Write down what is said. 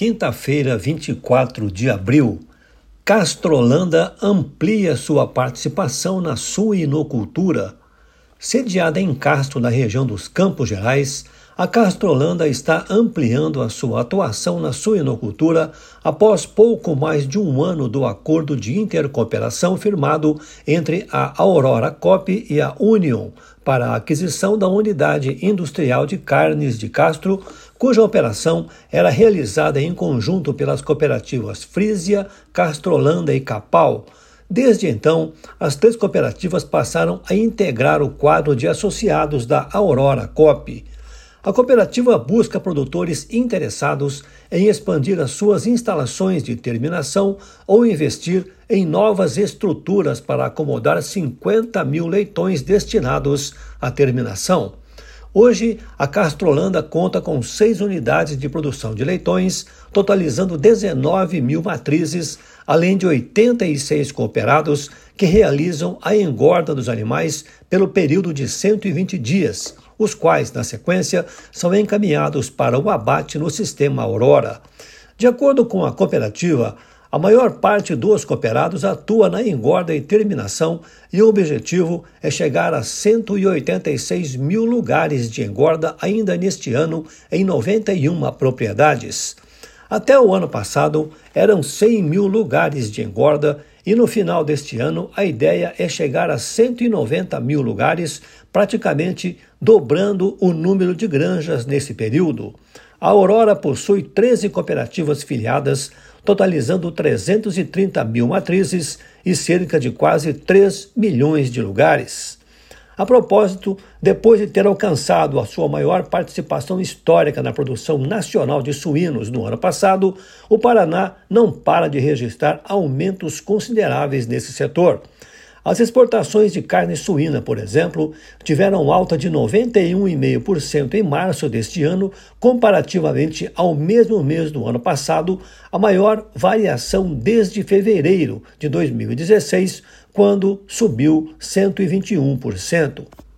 Quinta-feira, 24 de abril, Castrolanda amplia sua participação na suinocultura. Sediada em Castro, na região dos Campos Gerais, a Castrolanda está ampliando a sua atuação na suinocultura após pouco mais de um ano do acordo de intercooperação firmado entre a Aurora Coop e a Union para a aquisição da unidade industrial de carnes de Castro, cuja operação era realizada em conjunto pelas cooperativas Frisia, Castrolanda e Capal. Desde então, as três cooperativas passaram a integrar o quadro de associados da Aurora Coop. A cooperativa busca produtores interessados em expandir as suas instalações de terminação ou investir em novas estruturas para acomodar 50 mil leitões destinados à terminação. Hoje, a Castrolanda conta com 6 unidades de produção de leitões, totalizando 19 mil matrizes, além de 86 cooperados que realizam a engorda dos animais pelo período de 120 dias, os quais, na sequência, são encaminhados para o abate no sistema Aurora. De acordo com a cooperativa, a maior parte dos cooperados atua na engorda e terminação e o objetivo é chegar a 186 mil lugares de engorda ainda neste ano em 91 propriedades. Até o ano passado, eram 100 mil lugares de engorda e no final deste ano a ideia é chegar a 190 mil lugares, praticamente dobrando o número de granjas nesse período. A Aurora possui 13 cooperativas filiadas, totalizando 330 mil matrizes e cerca de quase 3 milhões de lugares. A propósito, depois de ter alcançado a sua maior participação histórica na produção nacional de suínos no ano passado, o Paraná não para de registrar aumentos consideráveis nesse setor. As exportações de carne suína, por exemplo, tiveram alta de 91,5% em março deste ano, comparativamente ao mesmo mês do ano passado, a maior variação desde fevereiro de 2016, quando subiu 121%.